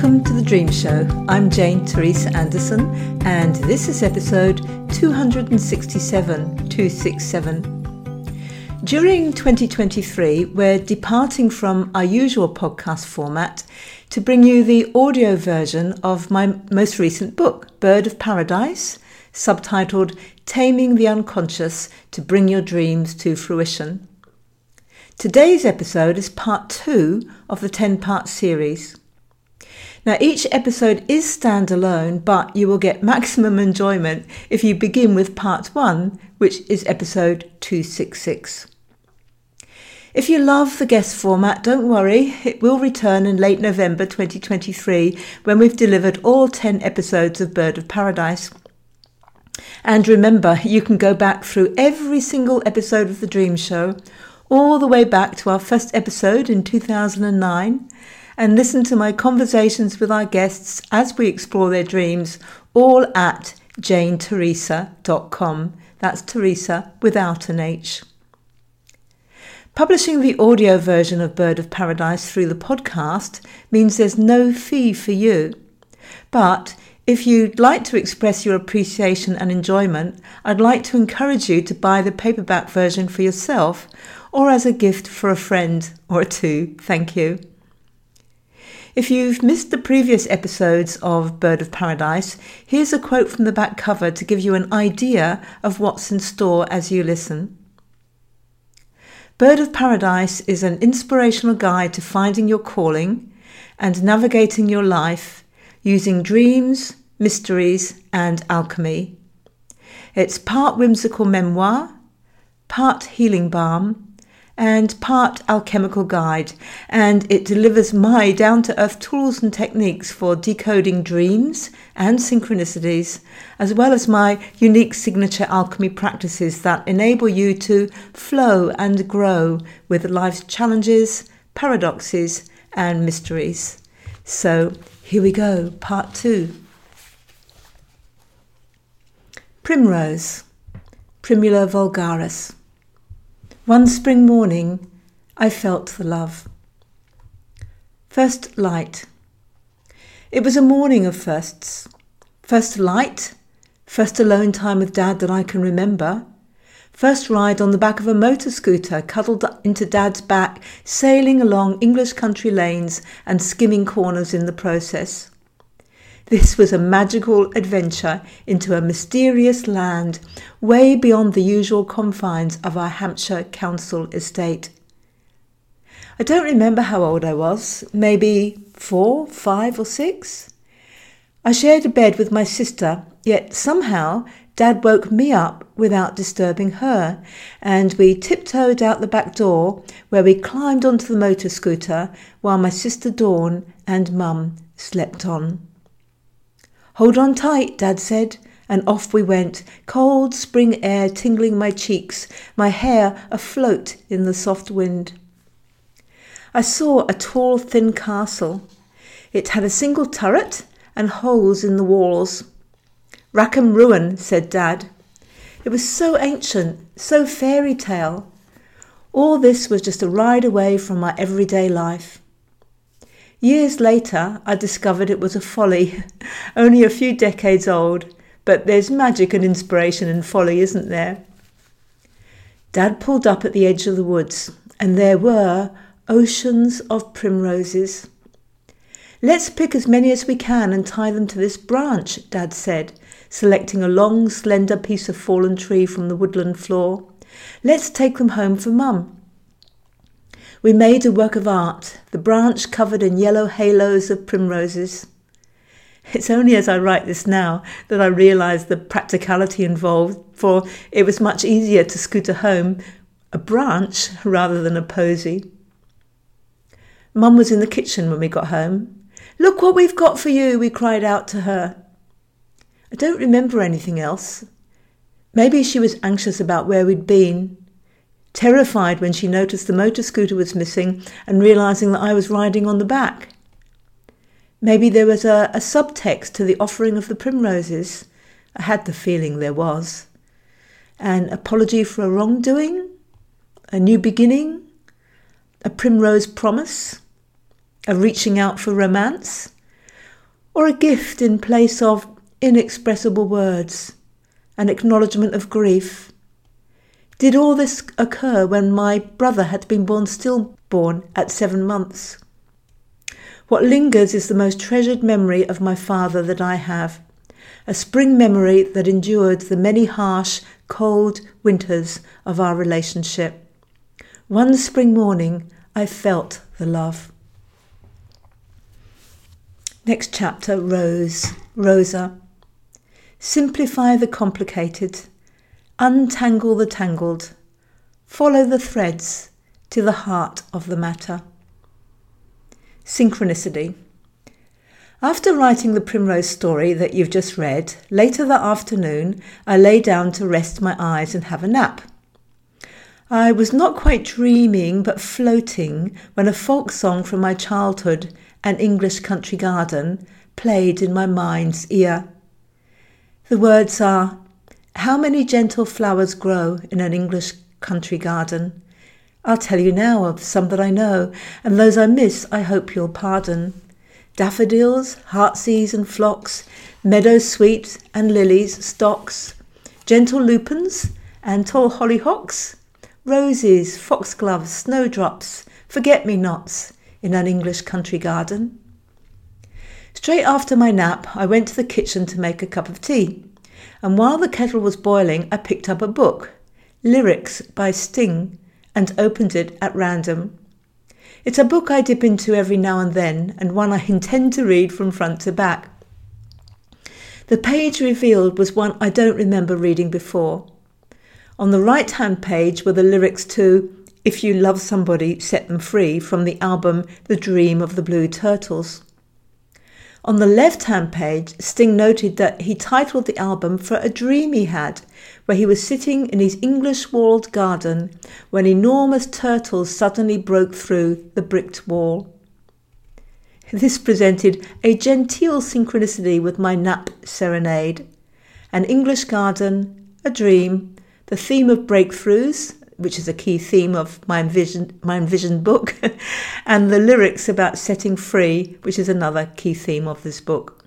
Welcome to The Dream Show. I'm Jane Teresa Anderson, and this is episode 267. During 2023, we're departing from our usual podcast format to bring you the audio version of my most recent book, Bird of Paradise, subtitled Taming the Unconscious to Bring Your Dreams to Fruition. Today's episode is part 2 of the 10-part series. Now, each episode is standalone, but you will get maximum enjoyment if you begin with part 1, which is episode 266. If you love the guest format, don't worry, it will return in late November 2023 when we've delivered all 10 episodes of Bird of Paradise. And remember, you can go back through every single episode of The Dream Show, all the way back to our first episode in 2009, and listen to my conversations with our guests as we explore their dreams, all at janeteresa.com. That's Teresa without an H. Publishing the audio version of Bird of Paradise through the podcast means there's no fee for you. But if you'd like to express your appreciation and enjoyment, I'd like to encourage you to buy the paperback version for yourself or as a gift for a friend or two. Thank you. If you've missed the previous episodes of Bird of Paradise, here's a quote from the back cover to give you an idea of what's in store as you listen. Bird of Paradise is an inspirational guide to finding your calling and navigating your life using dreams, mysteries, and alchemy. It's part whimsical memoir, part healing balm, and part alchemical guide, and it delivers my down-to-earth tools and techniques for decoding dreams and synchronicities, as well as my unique signature alchemy practices that enable you to flow and grow with life's challenges, paradoxes, and mysteries. So here we go, part 2. Primrose, Primula vulgaris. One spring morning, I felt the love. First light. It was a morning of firsts. First light, first alone time with Dad that I can remember. First ride on the back of a motor scooter, cuddled into Dad's back, sailing along English country lanes and skimming corners in the process. This was a magical adventure into a mysterious land way beyond the usual confines of our Hampshire council estate. I don't remember how old I was, maybe 4, 5 or 6. I shared a bed with my sister, yet somehow Dad woke me up without disturbing her, and we tiptoed out the back door where we climbed onto the motor scooter while my sister Dawn and Mum slept on. "Hold on tight," Dad said, and off we went, cold spring air tingling my cheeks, my hair afloat in the soft wind. I saw a tall, thin castle. It had a single turret and holes in the walls. "Rackham Ruin," said Dad. It was so ancient, so fairy tale. All this was just a ride away from my everyday life. Years later, I discovered it was a folly, only a few decades old, but there's magic and inspiration in folly, isn't there? Dad pulled up at the edge of the woods, and there were oceans of primroses. "Let's pick as many as we can and tie them to this branch," Dad said, selecting a long, slender piece of fallen tree from the woodland floor. "Let's take them home for Mum." We made a work of art, the branch covered in yellow halos of primroses. It's only as I write this now that I realise the practicality involved, for it was much easier to scooter home a branch rather than a posy. Mum was in the kitchen when we got home. "Look what we've got for you," we cried out to her. I don't remember anything else. Maybe she was anxious about where we'd been, terrified when she noticed the motor scooter was missing and realising that I was riding on the back. Maybe there was a subtext to the offering of the primroses. I had the feeling there was. An apology for a wrongdoing? A new beginning? A primrose promise? A reaching out for romance? or a gift in place of inexpressible words, an acknowledgement of grief? Did all this occur when my brother had been stillborn at 7 months? What lingers is the most treasured memory of my father that I have, a spring memory that endured the many harsh, cold winters of our relationship. One spring morning, I felt the love. Next chapter, Rosa. Simplify the complicated, untangle the tangled, follow the threads to the heart of the matter. Synchronicity. After writing the Primrose story that you've just read, later that afternoon I lay down to rest my eyes and have a nap. I was not quite dreaming but floating when a folk song from my childhood, An English Country Garden, played in my mind's ear. The words are, "How many gentle flowers grow in an English country garden? I'll tell you now of some that I know, and those I miss I hope you'll pardon. Daffodils, heartsease and phlox, meadow sweet and lilies, stocks, gentle lupins and tall hollyhocks, roses, foxgloves, snowdrops, forget-me-nots in an English country garden." Straight after my nap, I went to the kitchen to make a cup of tea, and while the kettle was boiling, I picked up a book, Lyrics by Sting, and opened it at random. It's a book I dip into every now and then, and one I intend to read from front to back. The page revealed was one I don't remember reading before. On the right-hand page were the lyrics to "If You Love Somebody, Set Them Free" from the album The Dream of the Blue Turtles. On the left-hand page, Sting noted that he titled the album for a dream he had, where he was sitting in his English-walled garden when enormous turtles suddenly broke through the bricked wall. This presented a genteel synchronicity with my nap serenade. An English garden, a dream, the theme of breakthroughs, which is a key theme of my envisioned book, and the lyrics about setting free, which is another key theme of this book.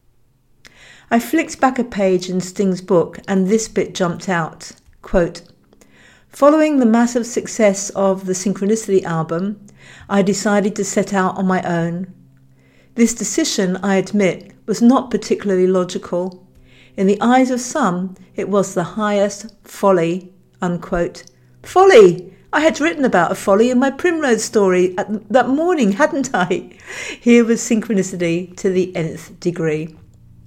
I flicked back a page in Sting's book, and this bit jumped out. Quote, "Following the massive success of the Synchronicity album, I decided to set out on my own. This decision, I admit, was not particularly logical. In the eyes of some, it was the highest folly," unquote. Folly! I had written about a folly in my Primrose story that morning, hadn't I? Here was synchronicity to the nth degree.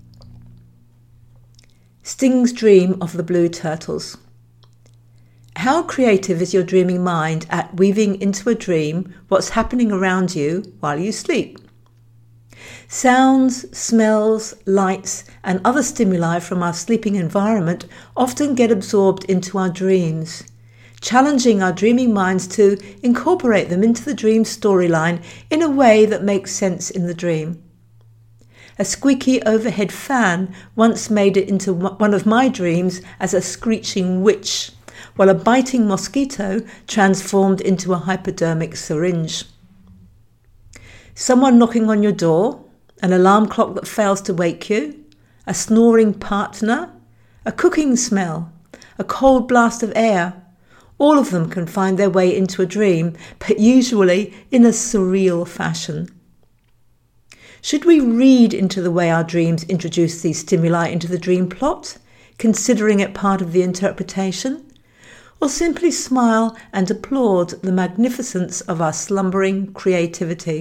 Sting's dream of the blue turtles. How creative is your dreaming mind at weaving into a dream what's happening around you while you sleep? Sounds, smells, lights, and other stimuli from our sleeping environment often get absorbed into our dreams, challenging our dreaming minds to incorporate them into the dream storyline in a way that makes sense in the dream. A squeaky overhead fan once made it into one of my dreams as a screeching witch, while a biting mosquito transformed into a hypodermic syringe. Someone knocking on your door, an alarm clock that fails to wake you, a snoring partner, a cooking smell, a cold blast of air. All of them can find their way into a dream, but usually in a surreal fashion. Should we read into the way our dreams introduce these stimuli into the dream plot, considering it part of the interpretation, or simply smile and applaud the magnificence of our slumbering creativity?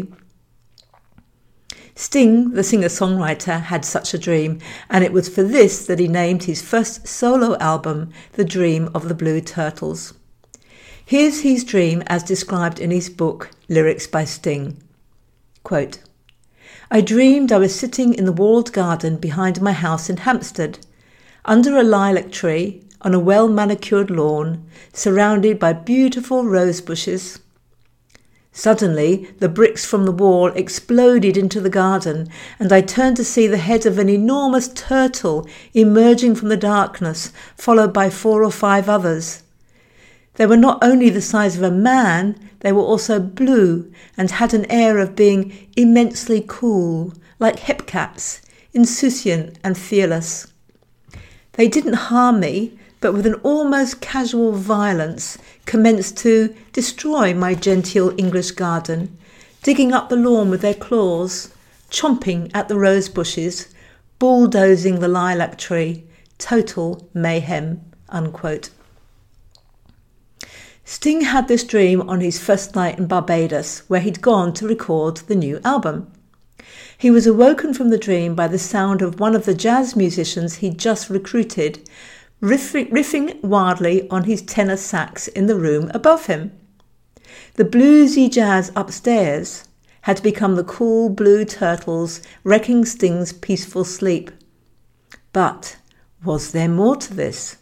Sting, the singer-songwriter, had such a dream, and it was for this that he named his first solo album The Dream of the Blue Turtles. Here's his dream as described in his book, Lyrics by Sting. Quote, "I dreamed I was sitting in the walled garden behind my house in Hampstead, under a lilac tree, on a well-manicured lawn, surrounded by beautiful rose bushes. Suddenly, the bricks from the wall exploded into the garden, and I turned to see the head of an enormous turtle emerging from the darkness, followed by 4 or 5 others. They were not only the size of a man, they were also blue and had an air of being immensely cool like hepcats, insouciant and fearless. They didn't harm me, but with an almost casual violence commenced to destroy my genteel English garden, digging up the lawn with their claws, chomping at the rose bushes, bulldozing the lilac tree, total mayhem, unquote. Sting had this dream on his first night in Barbados, where he'd gone to record the new album. He was awoken from the dream by the sound of one of the jazz musicians he'd just recruited, riffing wildly on his tenor sax in the room above him. The bluesy jazz upstairs had become the cool blue turtles wrecking Sting's peaceful sleep. But was there more to this?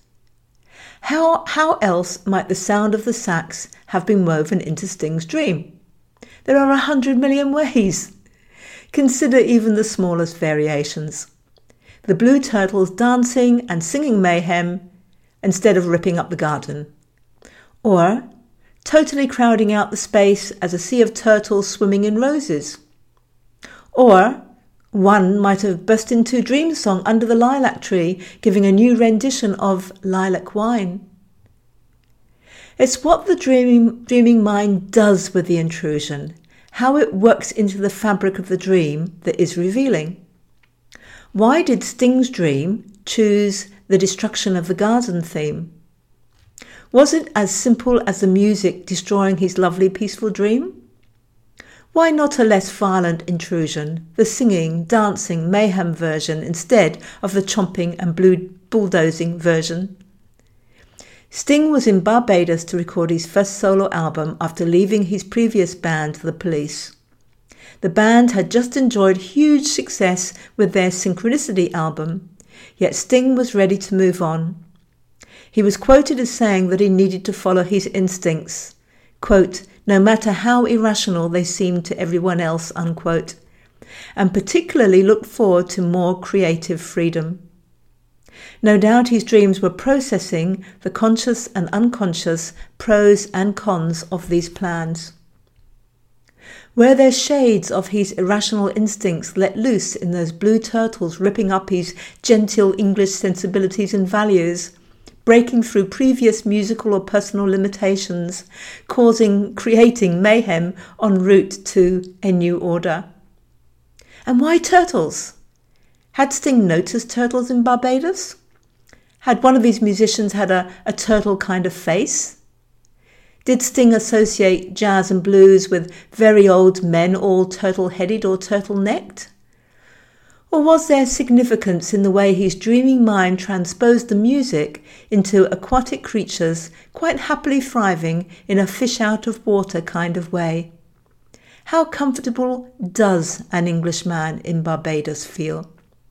How else might the sound of the sax have been woven into Sting's dream? There are 100 million ways. Consider even the smallest variations. The blue turtles dancing and singing mayhem instead of ripping up the garden. Or totally crowding out the space as a sea of turtles swimming in roses. Or one might have burst into dream song under the lilac tree, giving a new rendition of Lilac Wine. It's what the dreaming mind does with the intrusion, how it works into the fabric of the dream that is revealing. Why did Sting's dream choose the destruction of the garden theme? Was it as simple as the music destroying his lovely peaceful dream? Why not a less violent intrusion, the singing, dancing, mayhem version instead of the chomping and bulldozing version? Sting was in Barbados to record his first solo album after leaving his previous band, The Police. The band had just enjoyed huge success with their Synchronicity album, yet Sting was ready to move on. He was quoted as saying that he needed to follow his instincts, quote, no matter how irrational they seemed to everyone else, unquote, and particularly looked forward to more creative freedom. No doubt his dreams were processing the conscious and unconscious pros and cons of these plans. Were there shades of his irrational instincts let loose in those blue turtles ripping up his genteel English sensibilities and values, breaking through previous musical or personal limitations, creating mayhem en route to a new order? And why turtles? Had Sting noticed turtles in Barbados? Had one of his musicians had a turtle kind of face? Did Sting associate jazz and blues with very old men all turtle-headed or turtle-necked? Or was there significance in the way his dreaming mind transposed the music into aquatic creatures quite happily thriving in a fish-out-of-water kind of way? How comfortable does an Englishman in Barbados feel?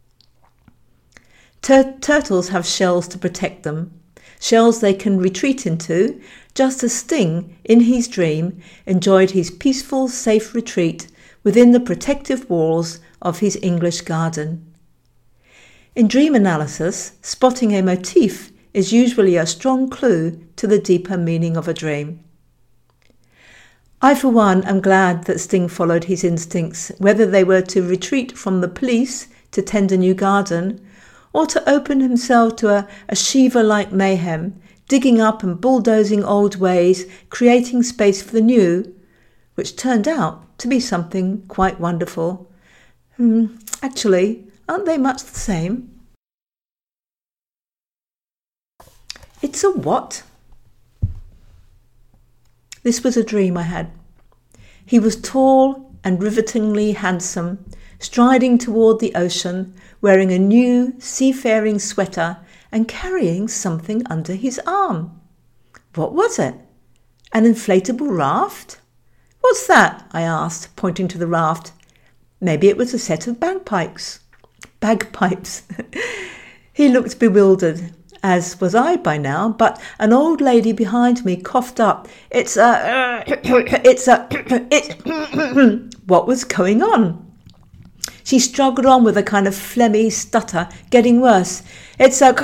Turtles have shells to protect them, shells they can retreat into, just as Sting, in his dream, enjoyed his peaceful, safe retreat within the protective walls of his English garden. In dream analysis, spotting a motif is usually a strong clue to the deeper meaning of a dream. I, for one, am glad that Sting followed his instincts, whether they were to retreat from the police to tend a new garden, or to open himself to a Shiva-like mayhem, digging up and bulldozing old ways, creating space for the new, which turned out to be something quite wonderful. Actually, aren't they much the same? It's a what? This was a dream I had. He was tall and rivetingly handsome, striding toward the ocean, wearing a new seafaring sweater and carrying something under his arm. What was it? An inflatable raft? What's that? I asked, pointing to the raft. Maybe it was a set of bagpipes. He looked bewildered, as was I by now, but an old lady behind me coughed up. What was going on? She struggled on with a kind of phlegmy stutter, getting worse. As I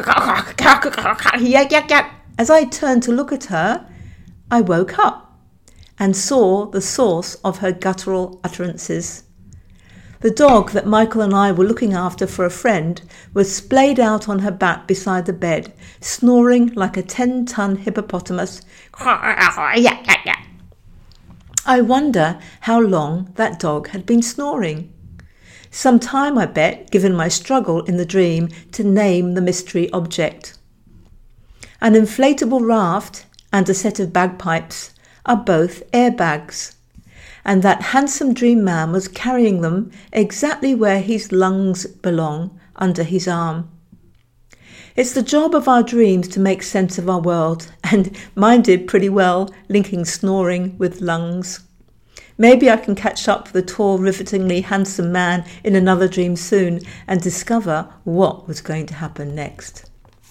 turned to look at her, I woke up and saw the source of her guttural utterances. The dog that Michael and I were looking after for a friend was splayed out on her back beside the bed, snoring like a 10-ton hippopotamus. I wonder how long that dog had been snoring. Some time, I bet, given my struggle in the dream to name the mystery object. An inflatable raft and a set of bagpipes are both airbags, and that handsome dream man was carrying them exactly where his lungs belong, under his arm. It's the job of our dreams to make sense of our world, and mine did pretty well, linking snoring with lungs. Maybe I can catch up with the tall, rivetingly handsome man in another dream soon and discover what was going to happen next.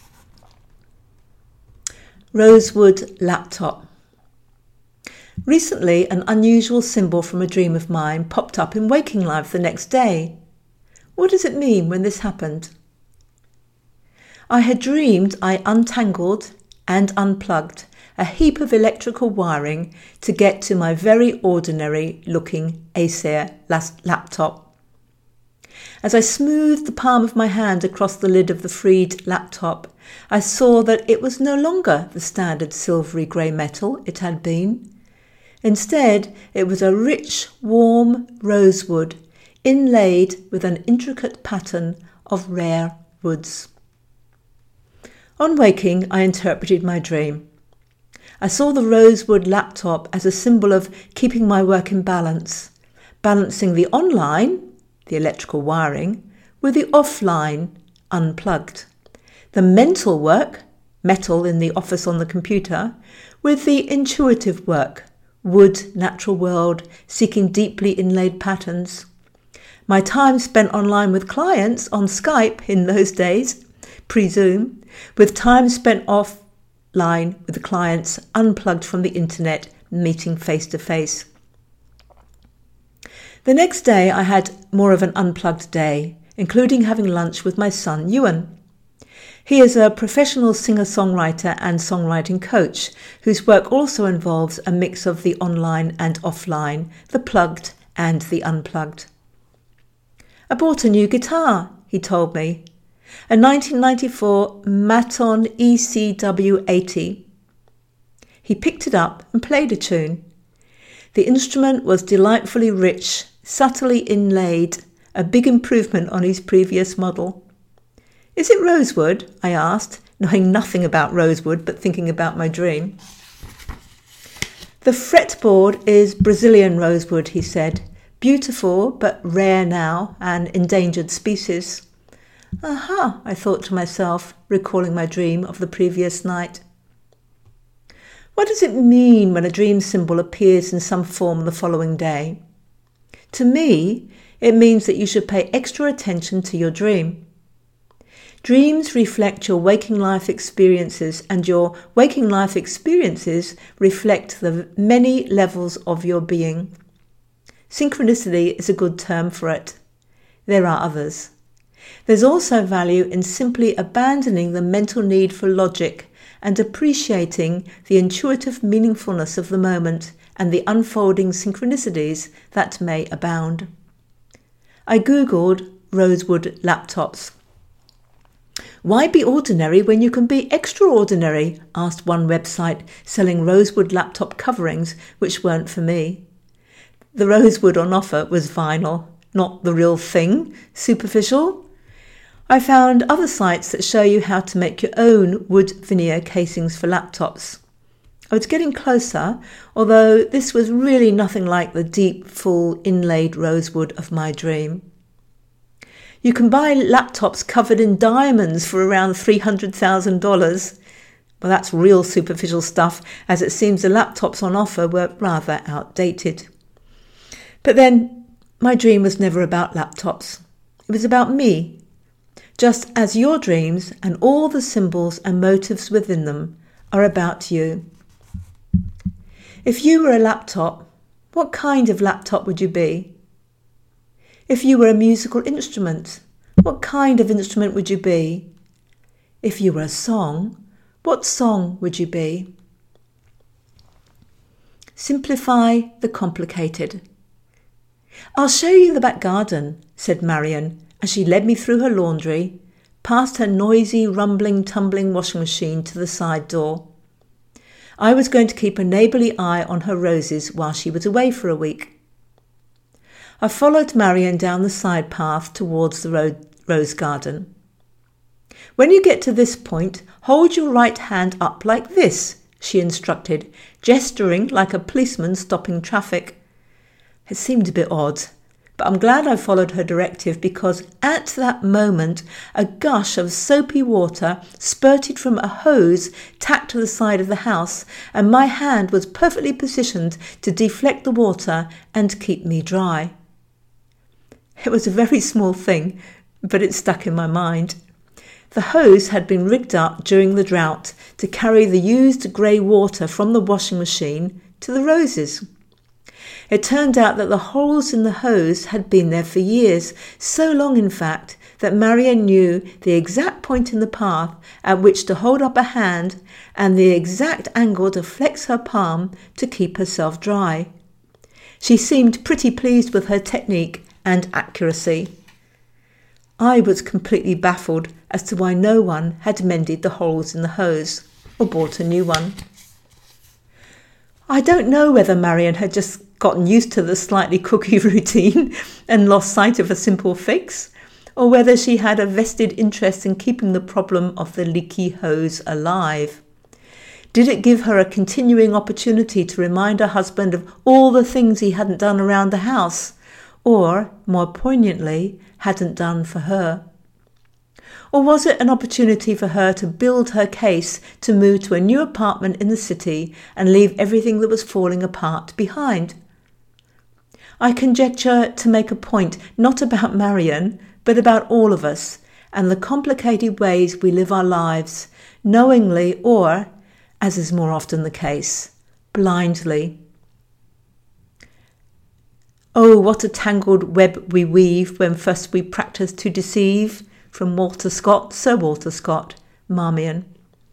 Rosewood laptop. Recently, an unusual symbol from a dream of mine popped up in waking life the next day. What does it mean when this happened? I had dreamed I untangled and unplugged a heap of electrical wiring to get to my very ordinary looking Acer laptop. As I smoothed the palm of my hand across the lid of the freed laptop, I saw that it was no longer the standard silvery grey metal it had been. Instead, it was a rich, warm rosewood inlaid with an intricate pattern of rare woods. On waking, I interpreted my dream. I saw the rosewood laptop as a symbol of keeping my work in balance, balancing the online, the electrical wiring, with the offline, unplugged. The mental work, metal in the office on the computer, with the intuitive work, wood, natural world, seeking deeply inlaid patterns. My time spent online with clients on Skype in those days, pre-Zoom, with time spent offline with the clients unplugged from the internet, meeting face to face. The next day I had more of an unplugged day, including having lunch with my son Ewan. He is a professional singer-songwriter and songwriting coach whose work also involves a mix of the online and offline, the plugged and the unplugged. I bought a new guitar, he told me, a 1994 Maton ECW 80. He picked it up and played a tune. The instrument was delightfully rich, subtly inlaid, a big improvement on his previous model. Is it rosewood? I asked, knowing nothing about rosewood but thinking about my dream. The fretboard is Brazilian rosewood, he said. Beautiful but rare now, an endangered species. Aha, I thought to myself, recalling my dream of the previous night. What does it mean when a dream symbol appears in some form the following day? To me, it means that you should pay extra attention to your dream. Dreams reflect your waking life experiences, and your waking life experiences reflect the many levels of your being. Synchronicity is a good term for it. There are others. There's also value in simply abandoning the mental need for logic and appreciating the intuitive meaningfulness of the moment and the unfolding synchronicities that may abound. I googled rosewood laptops. Why be ordinary when you can be extraordinary? Asked one website selling rosewood laptop coverings, which weren't for me. The rosewood on offer was vinyl, not the real thing, superficial. I found other sites that show you how to make your own wood veneer casings for laptops. I was getting closer, although this was really nothing like the deep, full, inlaid rosewood of my dream. You can buy laptops covered in diamonds for around $300,000. Well, that's real superficial stuff, as it seems the laptops on offer were rather outdated. But then, my dream was never about laptops. It was about me. Just as your dreams and all the symbols and motives within them are about you. If you were a laptop, what kind of laptop would you be? If you were a musical instrument, what kind of instrument would you be? If you were a song, what song would you be? Simplify the complicated. "I'll show you the back garden," said Marion as she led me through her laundry, past her noisy, rumbling, tumbling washing machine to the side door. I was going to keep a neighbourly eye on her roses while she was away for a week. I followed Marion down the side path towards the rose garden. "When you get to this point, hold your right hand up like this," she instructed, gesturing like a policeman stopping traffic. It seemed a bit odd, but I'm glad I followed her directive because at that moment a gush of soapy water spurted from a hose tacked to the side of the house, and my hand was perfectly positioned to deflect the water and keep me dry. It was a very small thing, but it stuck in my mind. The hose had been rigged up during the drought to carry the used grey water from the washing machine to the roses. It turned out that the holes in the hose had been there for years, so long in fact that Marion knew the exact point in the path at which to hold up a hand and the exact angle to flex her palm to keep herself dry. She seemed pretty pleased with her technique and accuracy. I was completely baffled as to why no one had mended the holes in the hose or bought a new one. I don't know whether Marion had just gotten used to the slightly cookie routine and lost sight of a simple fix, or whether she had a vested interest in keeping the problem of the leaky hose alive. Did it give her a continuing opportunity to remind her husband of all the things he hadn't done around the house, or, more poignantly, hadn't done for her? Or was it an opportunity for her to build her case to move to a new apartment in the city and leave everything that was falling apart behind? I conjecture to make a point not about Marion, but about all of us and the complicated ways we live our lives, knowingly or, as is more often the case, blindly. "Oh, what a tangled web we weave when first we practice to deceive," from Walter Scott, Sir Walter Scott, Marmion.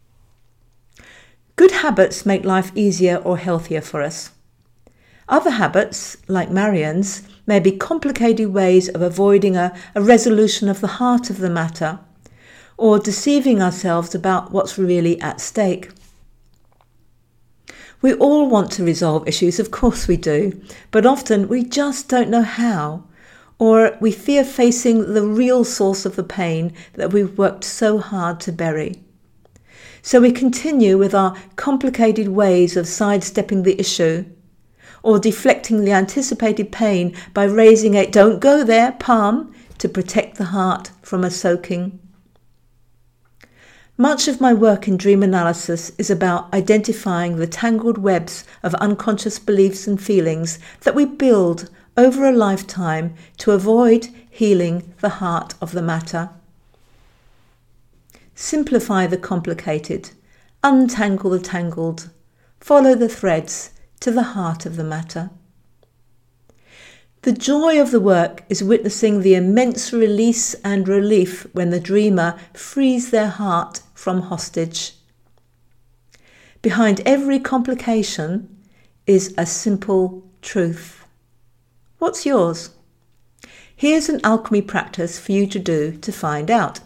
Good habits make life easier or healthier for us. Other habits, like Marion's, may be complicated ways of avoiding a resolution of the heart of the matter, or deceiving ourselves about what's really at stake. We all want to resolve issues, of course we do, but often we just don't know how, or we fear facing the real source of the pain that we've worked so hard to bury. So we continue with our complicated ways of sidestepping the issue, or deflecting the anticipated pain by raising a "don't go there" palm to protect the heart from a soaking. Much of my work in dream analysis is about identifying the tangled webs of unconscious beliefs and feelings that we build over a lifetime to avoid healing the heart of the matter. Simplify the complicated, untangle the tangled, follow the threads to the heart of the matter. The joy of the work is witnessing the immense release and relief when the dreamer frees their heart from hostage. Behind every complication is a simple truth. What's yours? Here's an alchemy practice for you to do to find out.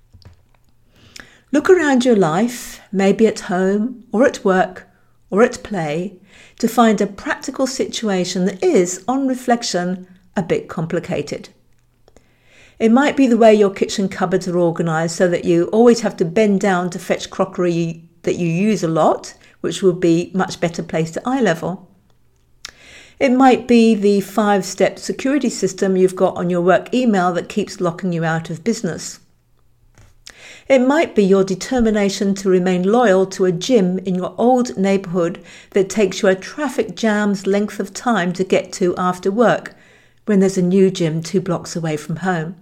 Look around your life, maybe at home or at work or at play, to find a practical situation that is, on reflection, a bit complicated. It might be the way your kitchen cupboards are organised so that you always have to bend down to fetch crockery that you use a lot, which will be much better placed at eye level. It might be the 5-step security system you've got on your work email that keeps locking you out of business. It might be your determination to remain loyal to a gym in your old neighbourhood that takes you a traffic jam's length of time to get to after work, when there's a new gym 2 blocks away from home.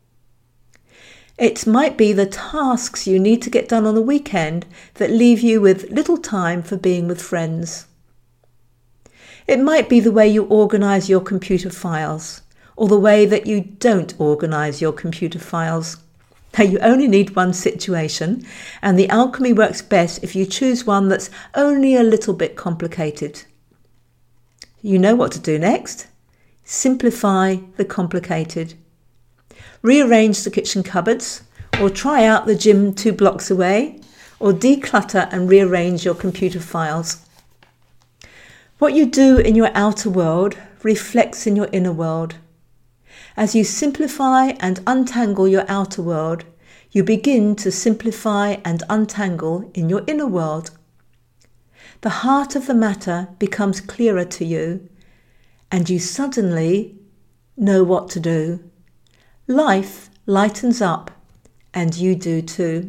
It might be the tasks you need to get done on the weekend that leave you with little time for being with friends. It might be the way you organise your computer files, or the way that you don't organise your computer files. Now, you only need one situation, and the alchemy works best if you choose one that's only a little bit complicated. You know what to do next. Simplify the complicated. Rearrange the kitchen cupboards, or try out the gym 2 blocks away, or declutter and rearrange your computer files. What you do in your outer world reflects in your inner world. As you simplify and untangle your outer world, you begin to simplify and untangle in your inner world. The heart of the matter becomes clearer to you, and you suddenly know what to do. Life lightens up, and you do too.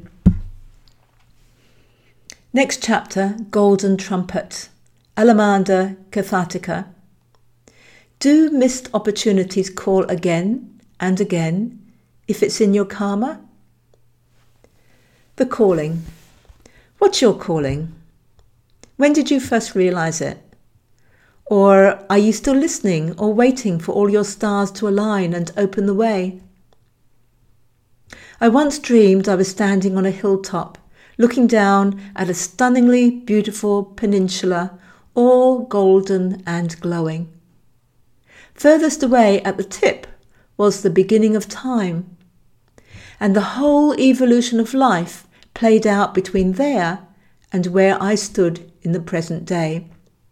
Next chapter, Golden Trumpet, Allamanda Kathatika. Do missed opportunities call again and again if it's in your karma? The calling. What's your calling? When did you first realize it? Or are you still listening or waiting for all your stars to align and open the way? I once dreamed I was standing on a hilltop, looking down at a stunningly beautiful peninsula, all golden and glowing. Furthest away at the tip was the beginning of time, and the whole evolution of life played out between there and where I stood in the present day.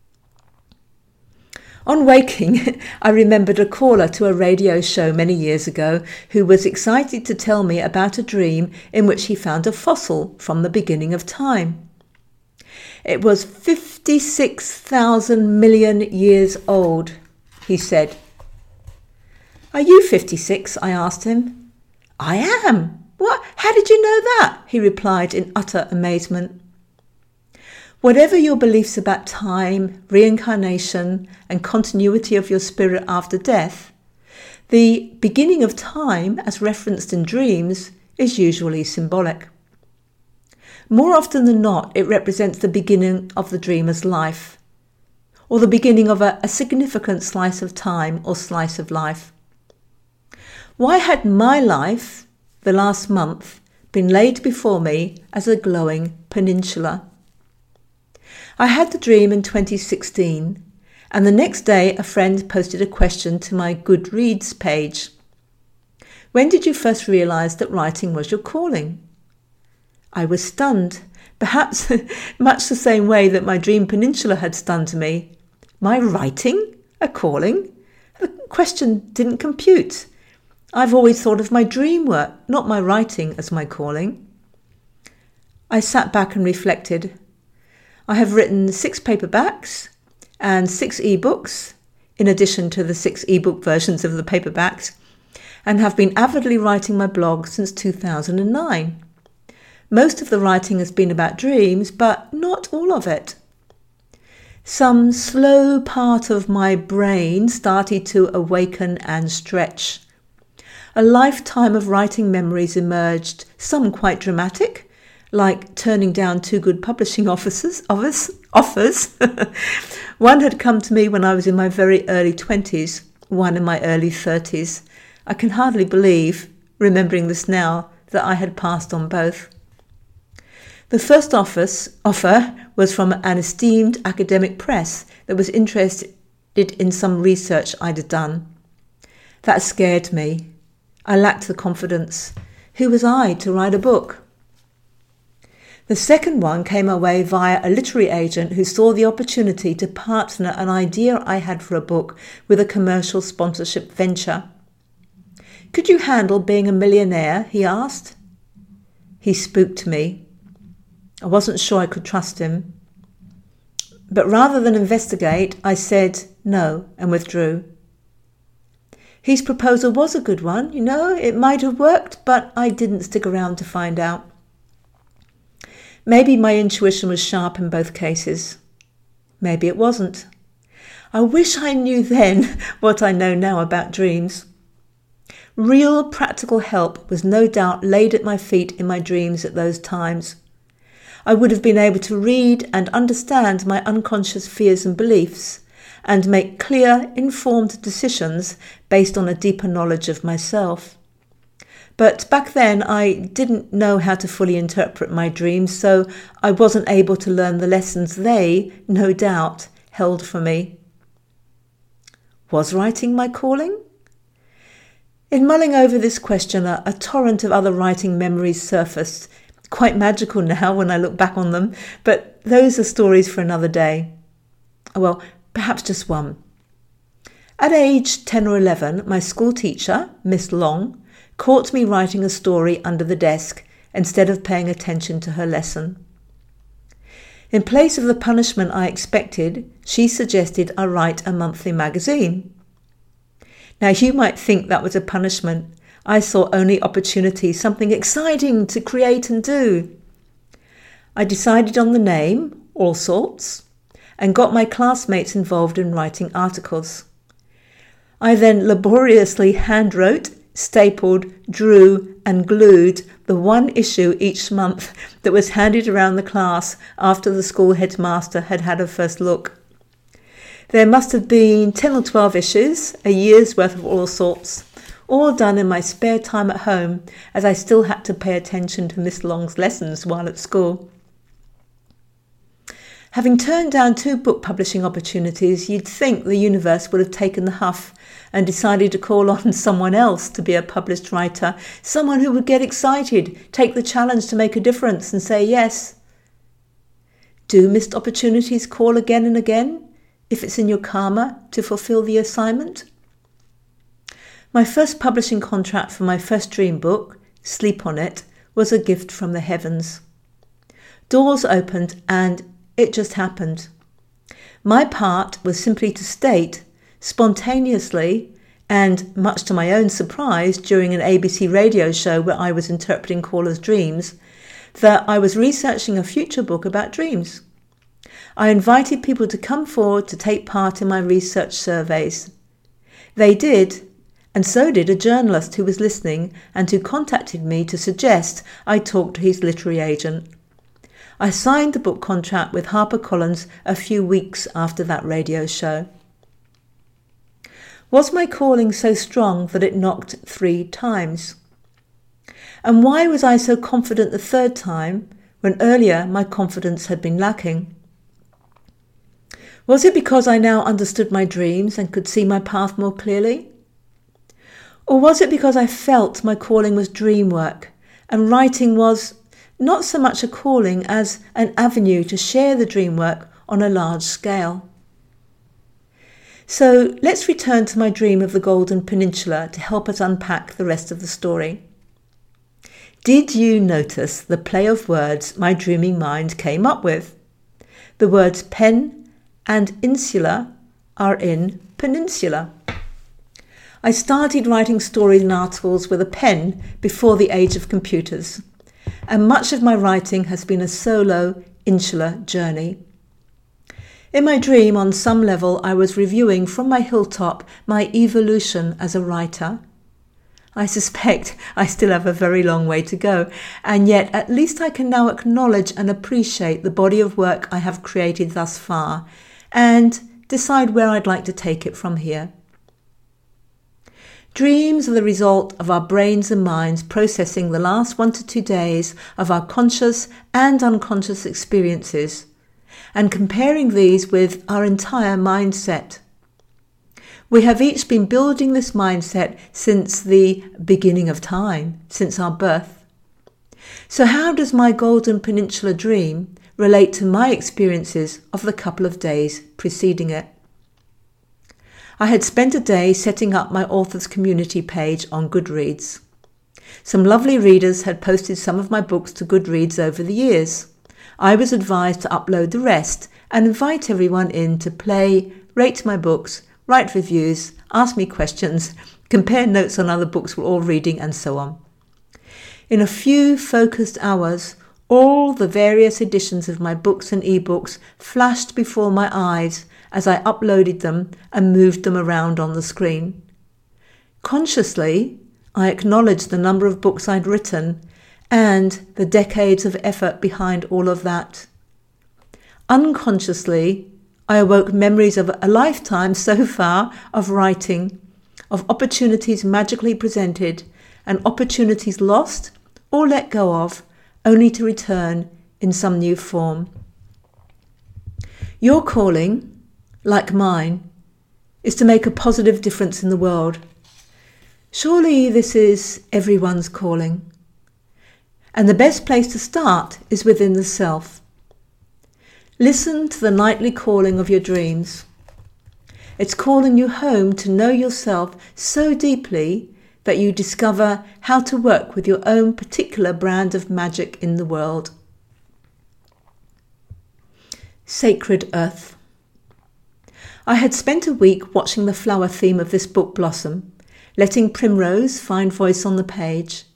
On waking, I remembered a caller to a radio show many years ago who was excited to tell me about a dream in which he found a fossil from the beginning of time. It was 56,000 million years old, he said. Are you 56? I asked him. I am. What? How did you know that? He replied in utter amazement. Whatever your beliefs about time, reincarnation, and continuity of your spirit after death, the beginning of time, as referenced in dreams, is usually symbolic. More often than not, it represents the beginning of the dreamer's life, or the beginning of a significant slice of time or slice of life. Why had my life, the last month, been laid before me as a glowing peninsula? I had the dream in 2016, and the next day a friend posted a question to my Goodreads page. When did you first realise that writing was your calling? I was stunned, perhaps much the same way that my dream peninsula had stunned me. My writing? A calling? The question didn't compute. I've always thought of my dream work, not my writing, as my calling. I sat back and reflected. I have written 6 paperbacks and 6 ebooks, in addition to the 6 ebook versions of the paperbacks, and have been avidly writing my blog since 2009. Most of the writing has been about dreams, but not all of it. Some slow part of my brain started to awaken and stretch. A lifetime of writing memories emerged, some quite dramatic, like turning down 2 good publishing offers. One had come to me when I was in my very early 20s, one in my early 30s. I can hardly believe, remembering this now, that I had passed on both. The first offer was from an esteemed academic press that was interested in some research I'd done. That scared me. I lacked the confidence. Who was I to write a book? The second one came my way via a literary agent who saw the opportunity to partner an idea I had for a book with a commercial sponsorship venture. Could you handle being a millionaire? He asked. He spooked me. I wasn't sure I could trust him. But rather than investigate, I said no and withdrew. His proposal was a good one, it might have worked, but I didn't stick around to find out. Maybe my intuition was sharp in both cases. Maybe it wasn't. I wish I knew then what I know now about dreams. Real practical help was no doubt laid at my feet in my dreams at those times. I would have been able to read and understand my unconscious fears and beliefs, and make clear, informed decisions based on a deeper knowledge of myself. But back then I didn't know how to fully interpret my dreams, so I wasn't able to learn the lessons they, no doubt, held for me. Was writing my calling? In mulling over this question, a torrent of other writing memories surfaced, quite magical now when I look back on them, but those are stories for another day. Well, perhaps just one. At age 10 or 11, my school teacher, Miss Long, caught me writing a story under the desk instead of paying attention to her lesson. In place of the punishment I expected, she suggested I write a monthly magazine. Now, you might think that was a punishment. I saw only opportunity, something exciting to create and do. I decided on the name, All Sorts, and got my classmates involved in writing articles. I then laboriously handwrote, stapled, drew and glued the one issue each month that was handed around the class after the school headmaster had had a first look. There must have been 10 or 12 issues, a year's worth of All Sorts, all done in my spare time at home, as I still had to pay attention to Miss Long's lessons while at school. Having turned down 2 book publishing opportunities, you'd think the universe would have taken the huff and decided to call on someone else to be a published writer, someone who would get excited, take the challenge to make a difference and say yes. Do missed opportunities call again and again, if it's in your karma to fulfill the assignment? My first publishing contract for my first dream book, Sleep on It, was a gift from the heavens. Doors opened and it just happened. My part was simply to state, spontaneously, and much to my own surprise during an ABC radio show where I was interpreting callers' dreams, that I was researching a future book about dreams. I invited people to come forward to take part in my research surveys. They did, and so did a journalist who was listening and who contacted me to suggest I talk to his literary agent. I signed the book contract with HarperCollins a few weeks after that radio show. Was my calling so strong that it knocked 3 times? And why was I so confident the 3rd time when earlier my confidence had been lacking? Was it because I now understood my dreams and could see my path more clearly? Or was it because I felt my calling was dream work and writing was not so much a calling as an avenue to share the dream work on a large scale? So let's return to my dream of the Golden Peninsula to help us unpack the rest of the story. Did you notice the play of words my dreaming mind came up with? The words pen and insula are in peninsula. I started writing stories and articles with a pen before the age of computers, and much of my writing has been a solo, insular journey. In my dream, on some level, I was reviewing from my hilltop my evolution as a writer. I suspect I still have a very long way to go, and yet at least I can now acknowledge and appreciate the body of work I have created thus far, and decide where I'd like to take it from here. Dreams are the result of our brains and minds processing the last 1 to 2 days of our conscious and unconscious experiences and comparing these with our entire mindset. We have each been building this mindset since the beginning of time, since our birth. So how does my Golden Peninsula dream relate to my experiences of the couple of days preceding it? I had spent a day setting up my authors community page on Goodreads. Some lovely readers had posted some of my books to Goodreads over the years. I was advised to upload the rest and invite everyone in to play, rate my books, write reviews, ask me questions, compare notes on other books we're all reading, and so on. In a few focused hours, all the various editions of my books and ebooks flashed before my eyes as I uploaded them and moved them around on the screen. Consciously, I acknowledged the number of books I'd written and the decades of effort behind all of that. Unconsciously, I awoke memories of a lifetime so far of writing, of opportunities magically presented and opportunities lost or let go of, only to return in some new form. Your calling, like mine, is to make a positive difference in the world. Surely this is everyone's calling. And the best place to start is within the self. Listen to the nightly calling of your dreams. It's calling you home to know yourself so deeply that you discover how to work with your own particular brand of magic in the world. Sacred Earth. I had spent a week watching the flower theme of this book blossom, letting primrose find voice on the page.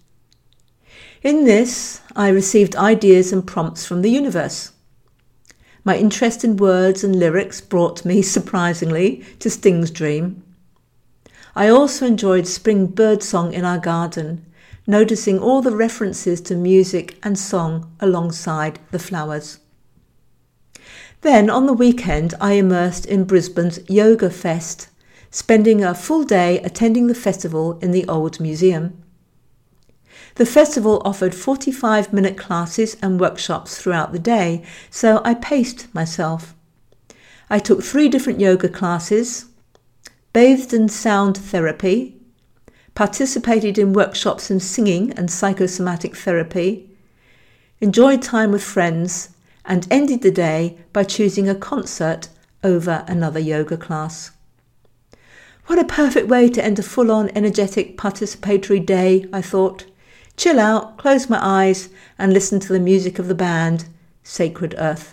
In this, I received ideas and prompts from the universe. My interest in words and lyrics brought me, surprisingly, to Sting's dream. I also enjoyed spring birdsong in our garden, noticing all the references to music and song alongside the flowers. Then, on the weekend, I immersed in Brisbane's Yoga Fest, spending a full day attending the festival in the Old Museum. The festival offered 45-minute classes and workshops throughout the day, so I paced myself. I took 3 different yoga classes, bathed in sound therapy, participated in workshops in singing and psychosomatic therapy, enjoyed time with friends, and ended the day by choosing a concert over another yoga class. What a perfect way to end a full-on energetic participatory day, I thought. Chill out, close my eyes, and listen to the music of the band, Sacred Earth.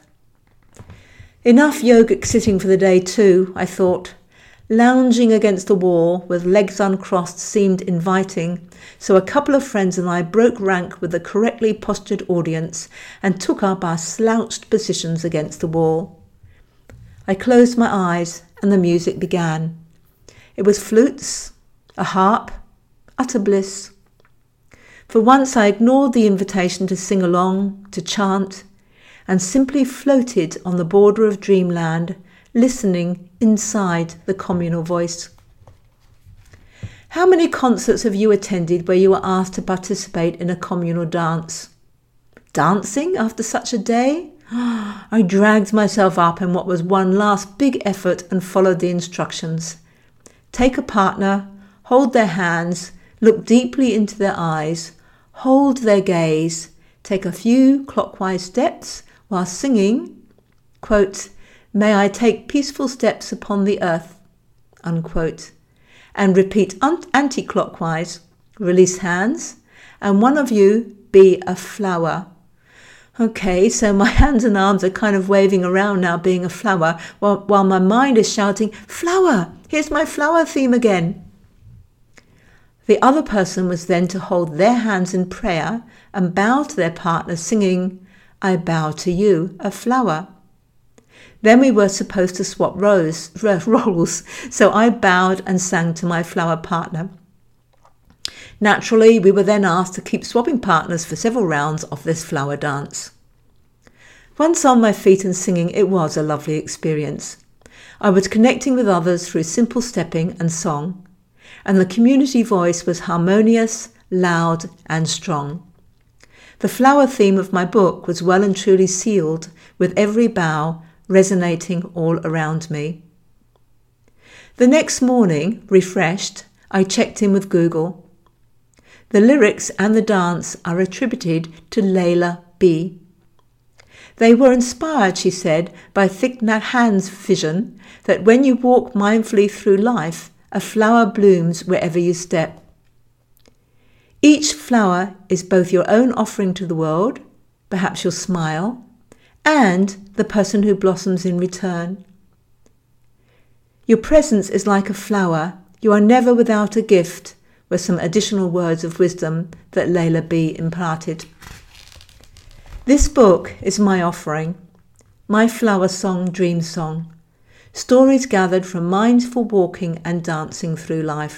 Enough yogic sitting for the day too, I thought. Lounging against the wall with legs uncrossed seemed inviting, so a couple of friends and I broke rank with the correctly postured audience and took up our slouched positions against the wall. I closed my eyes and the music began. It was flutes, a harp, utter bliss. For once I ignored the invitation to sing along, to chant, and simply floated on the border of dreamland, listening inside the communal voice. How many concerts have you attended where you were asked to participate in a communal dance? Dancing after such a day? I dragged myself up in what was one last big effort and followed the instructions. Take a partner, hold their hands, look deeply into their eyes, hold their gaze, take a few clockwise steps while singing, quote, "May I take peaceful steps upon the earth," unquote, and repeat anti-clockwise, release hands, and one of you be a flower. Okay, so my hands and arms are kind of waving around now being a flower, while my mind is shouting, "Flower! Here's my flower theme again." The other person was then to hold their hands in prayer and bow to their partner singing, "I bow to you, a flower." Then we were supposed to swap roles, so I bowed and sang to my flower partner. Naturally, we were then asked to keep swapping partners for several rounds of this flower dance. Once on my feet and singing, it was a lovely experience. I was connecting with others through simple stepping and song, and the community voice was harmonious, loud, and strong. The flower theme of my book was well and truly sealed, with every bow resonating all around me. The next morning, refreshed, I checked in with Google. The lyrics and the dance are attributed to Layla B. They were inspired, she said, by Thich Nhat Hanh's vision that when you walk mindfully through life, a flower blooms wherever you step. Each flower is both your own offering to the world, perhaps your smile, and the person who blossoms in return. Your presence is like a flower. You are never without a gift, were some additional words of wisdom that Layla B. imparted. This book is my offering, my flower song, dream song, stories gathered from mindful walking and dancing through life.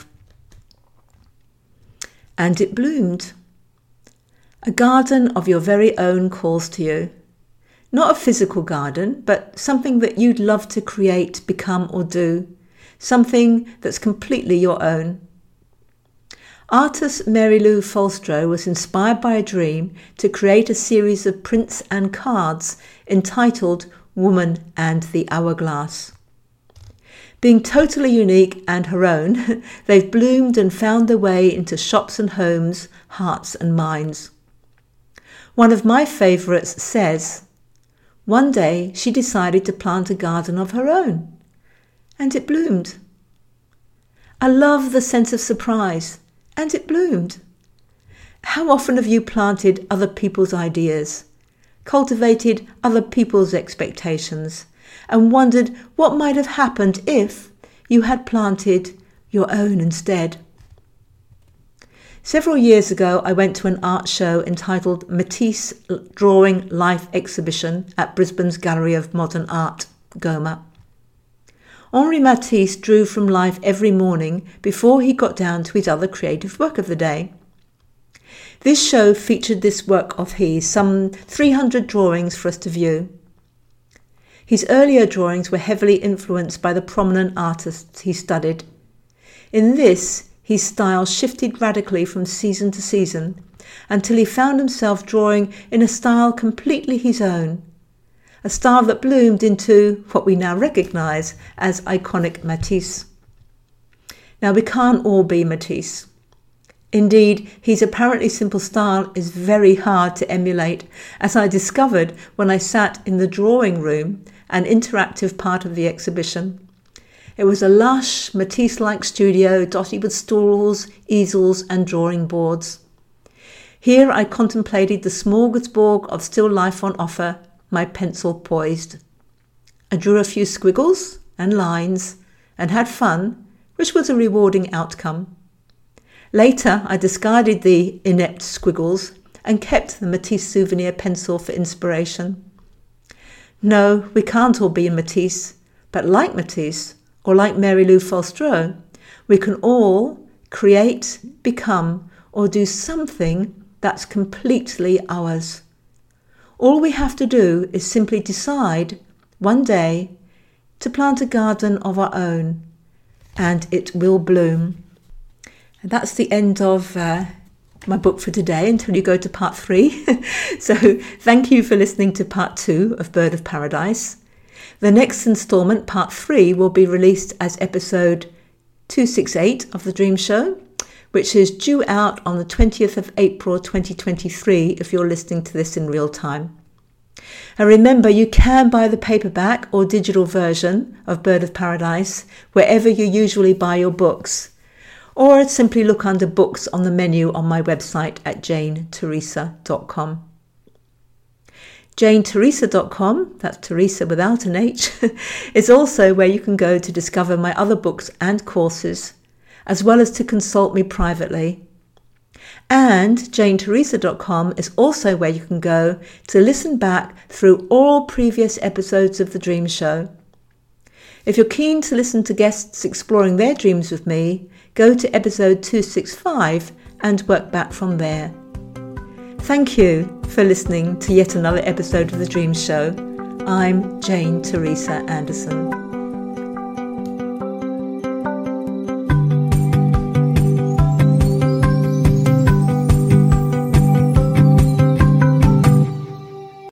And it bloomed. A garden of your very own calls to you. Not a physical garden, but something that you'd love to create, become or do. Something that's completely your own. Artist Mary Lou Falstro was inspired by a dream to create a series of prints and cards entitled Woman and the Hourglass. Being totally unique and her own, they've bloomed and found their way into shops and homes, hearts and minds. One of my favourites says, "One day she decided to plant a garden of her own, and it bloomed." I love the sense of surprise, and it bloomed. How often have you planted other people's ideas, cultivated other people's expectations, and wondered what might have happened if you had planted your own instead? Several years ago, I went to an art show entitled Matisse Drawing Life Exhibition at Brisbane's Gallery of Modern Art, Goma. Henri Matisse drew from life every morning before he got down to his other creative work of the day. This show featured this work of his, some 300 drawings for us to view. His earlier drawings were heavily influenced by the prominent artists he studied. In this, his style shifted radically from season to season until he found himself drawing in a style completely his own, a style that bloomed into what we now recognise as iconic Matisse. Now, we can't all be Matisse. Indeed, his apparently simple style is very hard to emulate, as I discovered when I sat in the drawing room, an interactive part of the exhibition. It was a lush, Matisse-like studio dotted with stools, easels and drawing boards. Here I contemplated the smorgasbord of still life on offer, my pencil poised. I drew a few squiggles and lines and had fun, which was a rewarding outcome. Later, I discarded the inept squiggles and kept the Matisse souvenir pencil for inspiration. No, we can't all be Matisse, but like Matisse, or like Mary Lou Falstro, we can all create, become, or do something that's completely ours. All we have to do is simply decide, one day, to plant a garden of our own, and it will bloom. And that's the end of my book for today until you go to part 3. So thank you for listening to part 2 of Bird of Paradise. The next instalment, part 3, will be released as episode 268 of The Dream Show, which is due out on the 20th of April 2023 if you're listening to this in real time. And remember, you can buy the paperback or digital version of Bird of Paradise wherever you usually buy your books, or simply look under books on the menu on my website at JaneTheresa.com. JaneTheresa.com, that's Teresa without an H, is also where you can go to discover my other books and courses, as well as to consult me privately. And JaneTheresa.com is also where you can go to listen back through all previous episodes of The Dream Show. If you're keen to listen to guests exploring their dreams with me, go to episode 265 and work back from there. Thank you for listening to yet another episode of The Dream Show. I'm Jane Theresa Anderson.